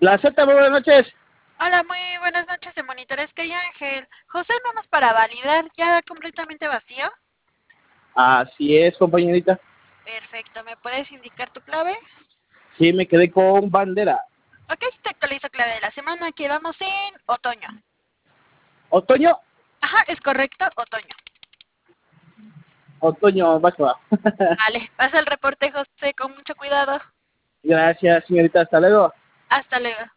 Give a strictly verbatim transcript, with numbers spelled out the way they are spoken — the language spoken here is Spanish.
La Z, muy buenas noches. Hola, muy buenas noches de Monitores que hay Ángel. José, vamos para validar, ya completamente vacío. Así es, compañerita. Perfecto, ¿me puedes indicar tu clave? Sí, me quedé con bandera. Ok, te actualizo clave de la semana, quedamos en otoño. Otoño, Ajá, es correcto, otoño. otoño, va que va. Vale, pasa el reporte, José, con mucho cuidado. Gracias, señorita. Hasta luego. Hasta luego.